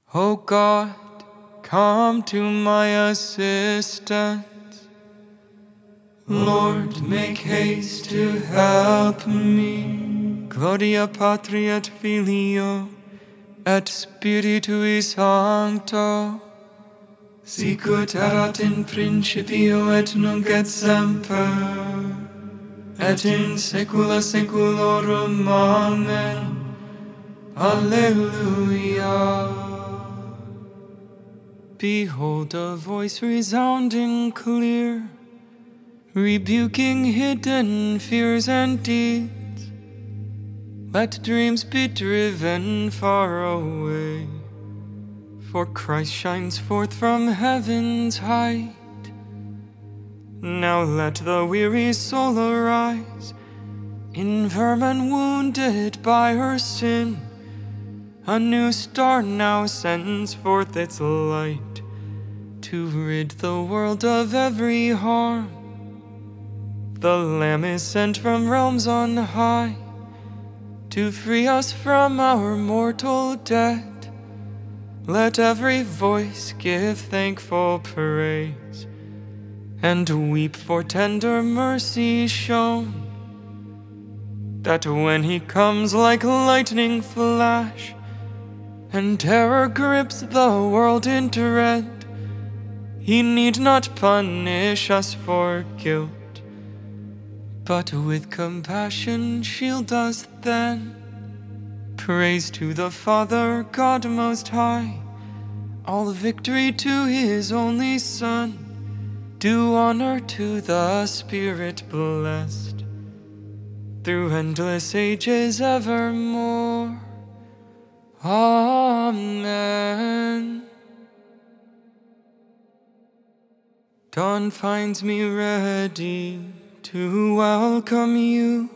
O God, come to my assistance. Lord, make haste to help me. Gloria Patri et Filio et Spiritui Sancto, sicut erat in principio et nunc et semper, et in saecula saeculorum. Amen. Alleluia. Behold a voice resounding clear, rebuking hidden fears and deeds. Let dreams be driven far away, for Christ shines forth from heaven's height. Now let the weary soul arise, infirm and wounded by her sin. A new star now sends forth its light, to rid the world of every harm. The Lamb is sent from realms on high, to free us from our mortal debt. Let every voice give thankful praise, and weep for tender mercy shown, that when he comes like lightning flash, and terror grips the world in dread, he need not punish us for guilt, but with compassion shield us then. Praise to the Father, God Most High, all victory to His only Son. Do honor to the Spirit blessed, through endless ages evermore. Amen. Dawn finds me ready to welcome you,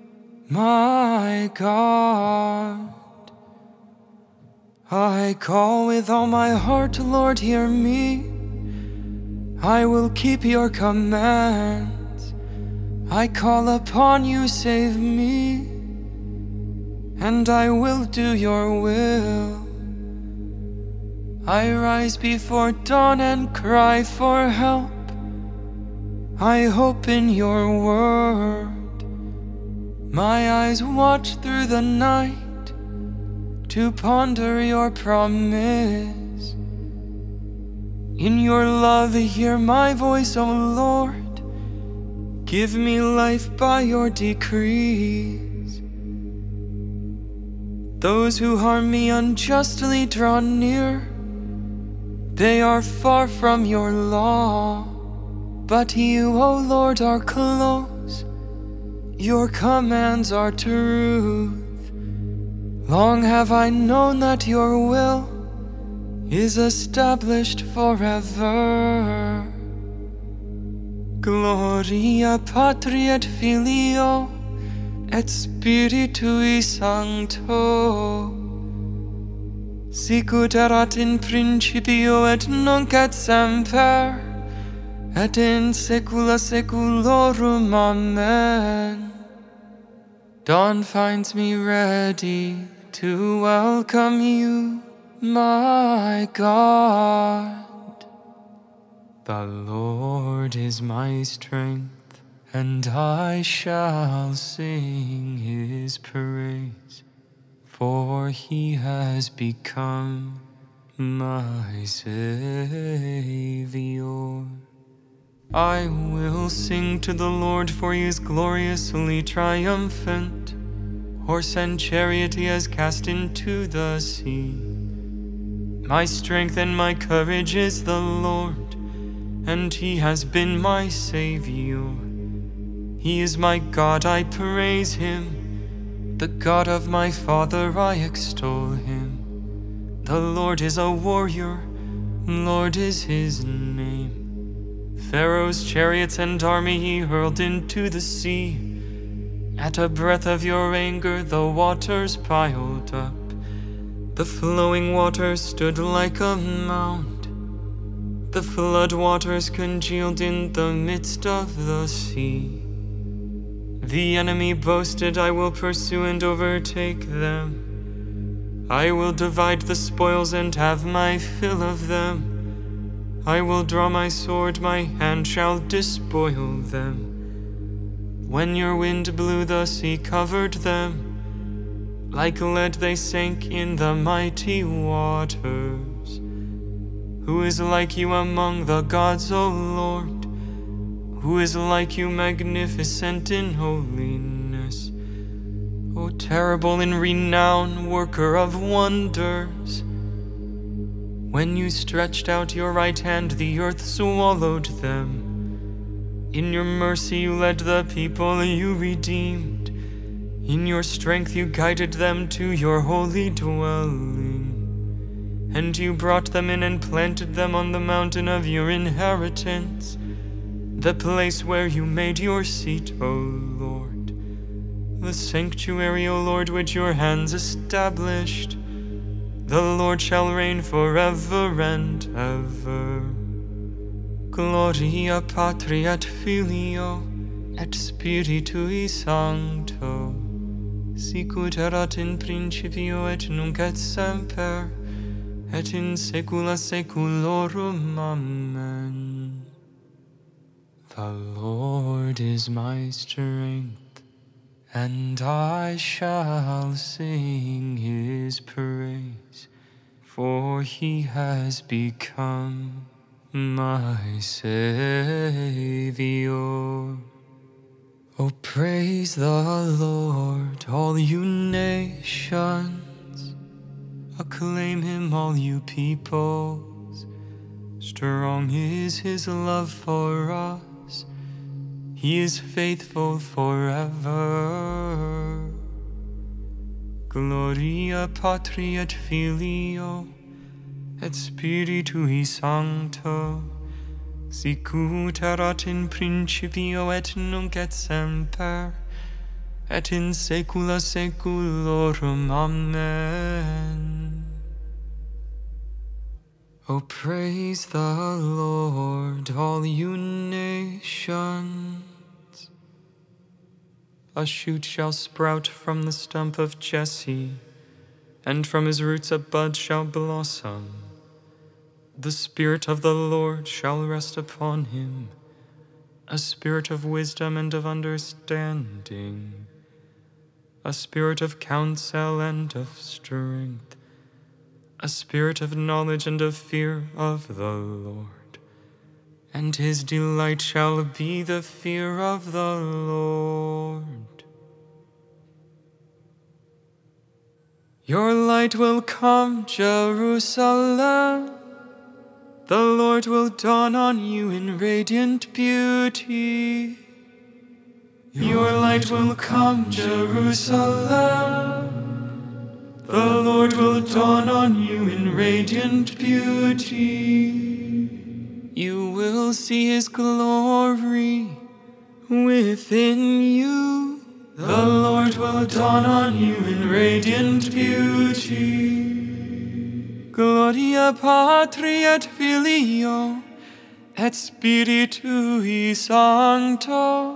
my God. I call with all my heart, Lord, hear me. I will keep your commands. I call upon you, save me, and I will do your will. I rise before dawn and cry for help. I hope in your word. My eyes watch through the night to ponder your promise. In your love, hear my voice, O Lord. Give me life by your decrees. Those who harm me unjustly draw near. They are far from your law, but you, O Lord, are close. Your commands are truth. Long have I known that your will is established forever. Gloria Patri et Filio et Spiritui Sancto, sicut erat in principio et nunc et semper, et in saecula saeculorum. Amen. Dawn finds me ready to welcome you, my God. The Lord is my strength, and I shall sing his praise. For he has become my Savior. I will sing to the Lord, for he is gloriously triumphant. Horse and chariot he has cast into the sea. My strength and my courage is the Lord, and he has been my Savior. He is my God, I praise him. The God of my father, I extol him. The Lord is a warrior, Lord is his name. Pharaoh's chariots and army he hurled into the sea. At a breath of your anger, the waters piled up. The flowing waters stood like a mound. The flood waters congealed in the midst of the sea. The enemy boasted, I will pursue and overtake them. I will divide the spoils and have my fill of them. I will draw my sword, my hand shall despoil them. When your wind blew, the sea covered them. Like lead they sank in the mighty waters. Who is like you among the gods, O Lord? Who is like you, magnificent in holiness? O terrible in renown, worker of wonders. When you stretched out your right hand, the earth swallowed them. In your mercy you led the people you redeemed. In your strength you guided them to your holy dwelling. And you brought them in and planted them on the mountain of your inheritance, the place where you made your seat, O Lord. The sanctuary, O Lord, which your hands established. The Lord shall reign forever and ever. Gloria Patri et Filio et Spiritui Sancto, sic ut erat in principio et nunc et semper, et in saecula saeculorum. Amen. The Lord is my strength, and I shall sing his praise, for he has become my Savior. Oh, praise the Lord, all you nations. Acclaim him, all you peoples. Strong is his love for us. He is faithful forever. Gloria Patri et Filio et Spiritui Sancto, sic ut erat in principio et nunc et semper, et in saecula saeculorum. Amen. Oh, praise the Lord, all you nations. A shoot shall sprout from the stump of Jesse, and from his roots a bud shall blossom. The Spirit of the Lord shall rest upon him, a spirit of wisdom and of understanding, a spirit of counsel and of strength, a spirit of knowledge and of fear of the Lord. And his delight shall be the fear of the Lord. Your light will come, Jerusalem. The Lord will dawn on you in radiant beauty. Your light will come, Jerusalem. The Lord will dawn on you in radiant beauty. You will see his glory within you. The Lord will dawn on you in radiant beauty. Gloria Patri et Filio et Spiritui Sancto.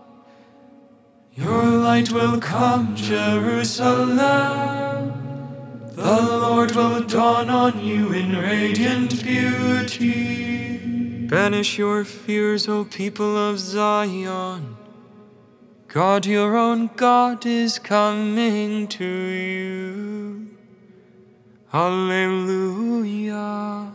Your light will come, Jerusalem. The Lord will dawn on you in radiant beauty. Banish your fears, O people of Zion. God, your own God, is coming to you. Alleluia.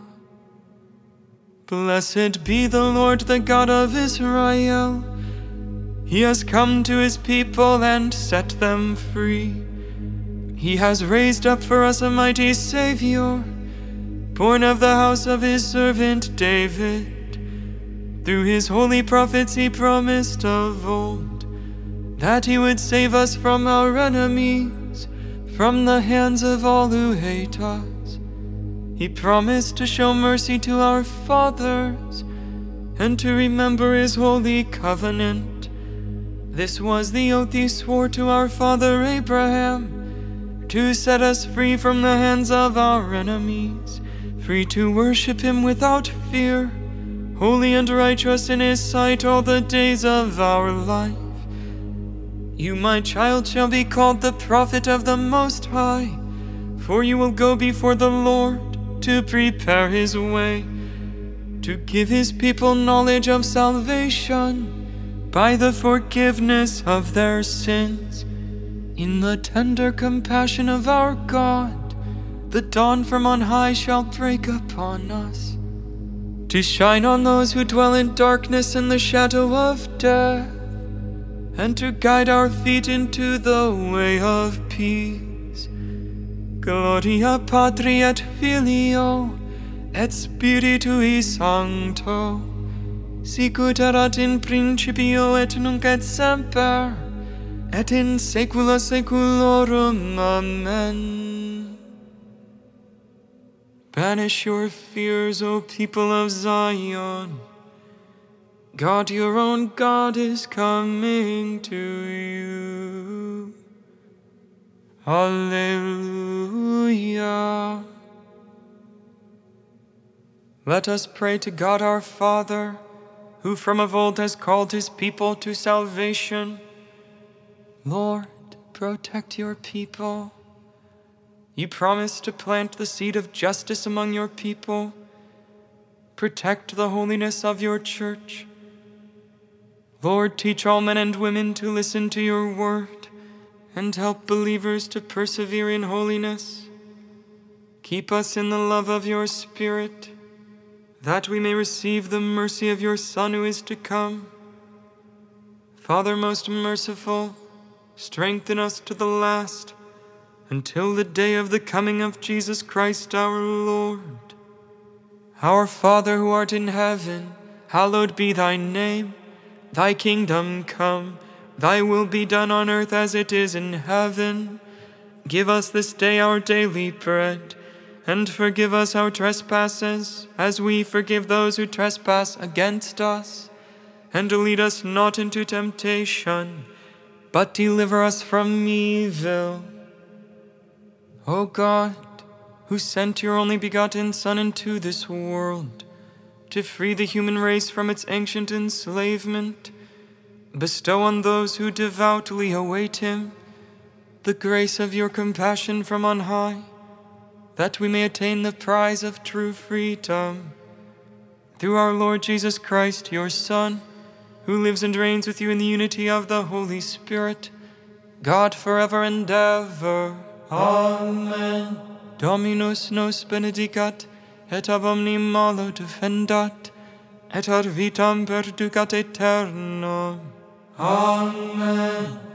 Blessed be the Lord, the God of Israel. He has come to his people and set them free. He has raised up for us a mighty Savior, born of the house of his servant David. Through his holy prophets he promised of old that he would save us from our enemies, from the hands of all who hate us. He promised to show mercy to our fathers and to remember his holy covenant. This was the oath he swore to our father Abraham, to set us free from the hands of our enemies, free to worship him without fear, holy and righteous in his sight all the days of our life. You, my child, shall be called the prophet of the Most High, For you will go before the Lord to prepare his way, to give his people knowledge of salvation by the forgiveness of their sins. In the tender compassion of our God, the dawn from on high shall break upon us, to shine on those who dwell in darkness and the shadow of death, and to guide our feet into the way of peace. Gloria Patri et Filio et Spiritui Sancto, sicut erat in principio et nunc et semper, et in saecula saeculorum. Amen. Banish your fears, O people of Zion. God, your own God, is coming to you. Alleluia. Let us pray to God our Father, who from of old has called his people to salvation. Lord, protect your people. You promised to plant the seed of justice among your people. Protect the holiness of your church. Lord, teach all men and women to listen to your word, and help believers to persevere in holiness. Keep us in the love of your Spirit, that we may receive the mercy of your Son who is to come. Father most merciful, strengthen us to the last, until the day of the coming of Jesus Christ our Lord. Our Father who art in heaven, hallowed be thy name. Thy kingdom come, thy will be done on earth as it is in heaven. Give us this day our daily bread, and forgive us our trespasses, as we forgive those who trespass against us. And lead us not into temptation, but deliver us from evil. O God, who sent your only begotten Son into this world, to free the human race from its ancient enslavement, bestow on those who devoutly await him the grace of your compassion from on high, that we may attain the prize of true freedom. Through our Lord Jesus Christ, your Son, who lives and reigns with you in the unity of the Holy Spirit, God forever and ever. Amen. Dominus nos benedicat, et ab omni malo defendat, et ad vitam perducat aeternam. Amen.